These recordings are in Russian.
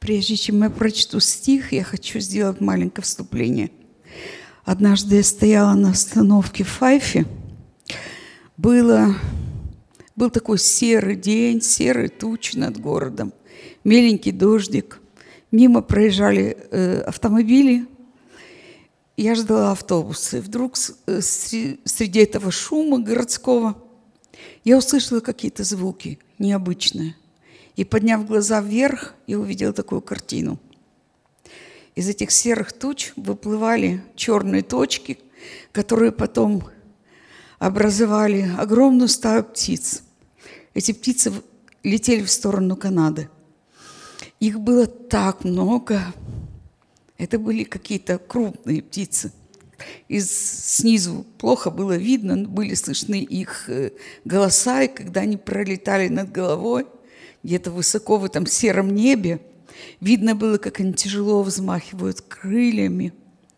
Прежде чем я прочту стих, я хочу сделать маленькое вступление. Однажды я стояла на остановке в Хайфе. Был такой серый день, серые тучи над городом, меленький дождик. Мимо проезжали автомобили. Я ждала автобуса. И вдруг среди этого шума городского я услышала какие-то звуки необычные. И, подняв глаза вверх, я увидела такую картину. Из этих серых туч выплывали черные точки, которые потом образовали огромную стаю птиц. Эти птицы летели в сторону Канады. Их было так много. Это были какие-то крупные птицы. Снизу плохо было видно, но были слышны их голоса, и когда они пролетали над головой, где-то высоко в этом сером небе, видно было, как они тяжело взмахивают крыльями.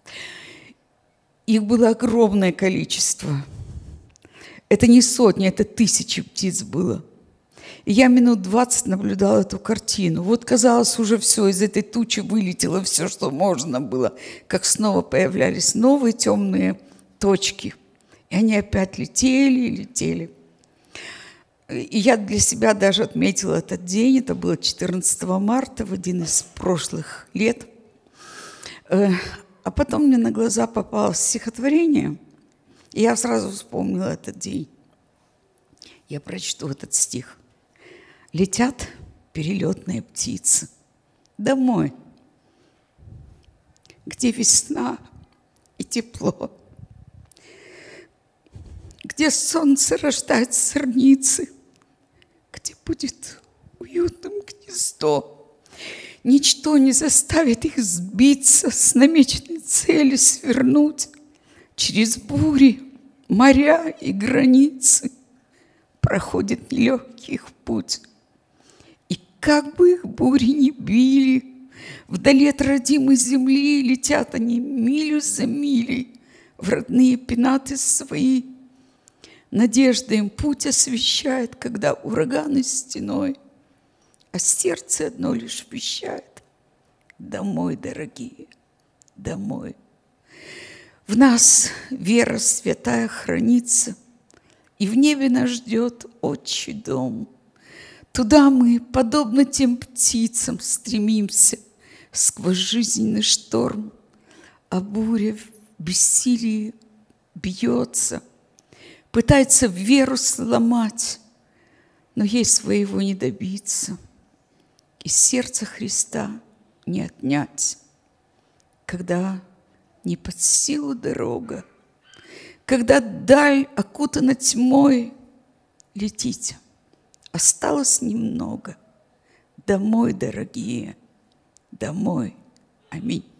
Их было огромное количество. Это не сотни, это тысячи птиц было. И я минут 20 наблюдала эту картину. Вот, казалось, уже все, из этой тучи вылетело все, что можно было. Как снова появлялись новые темные точки. И они опять летели и летели. И я для себя даже отметила этот день. Это было 14 марта, в один из прошлых лет. А потом мне на глаза попалось стихотворение. И я сразу вспомнила этот день. Я прочту этот стих. Летят перелетные птицы домой, где весна и тепло, где солнце рождает сорницы, где будет уютным гнездо. Ничто не заставит их сбиться с намеченной цели, свернуть через бури, моря и границы. Проходит нелегкий их путь. И как бы их бури ни били, вдали от родимой земли летят они милю за милей в родные пенаты свои. Надежда им путь освещает, когда ураганы стеной, а сердце одно лишь вещает: домой, дорогие, домой. В нас вера святая хранится, и в небе нас ждет отчий дом. Туда мы, подобно тем птицам, стремимся сквозь жизненный шторм, а буря в бессилии бьется, пытается веру сломать, но ей своего не добиться, и сердце Христа не отнять. Когда не под силу дорога, когда даль окутана тьмой, летите, осталось немного. Домой, дорогие, домой. Аминь.